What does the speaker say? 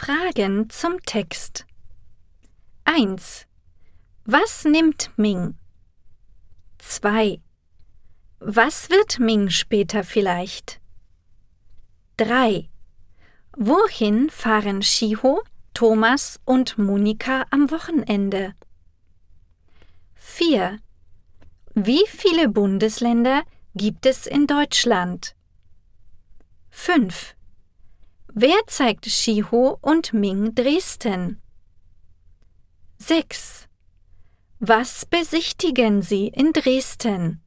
Fragen zum Text. 1. Was nimmt Ming? 2. Was wird Ming später vielleicht? 3. Wohin fahren Shiho, Thomas und Monika am Wochenende? 4. Wie viele Bundesländer gibt es in Deutschland? 5. Wer zeigt Shiho und Ming Dresden? 6. Was besichtigen Sie in Dresden?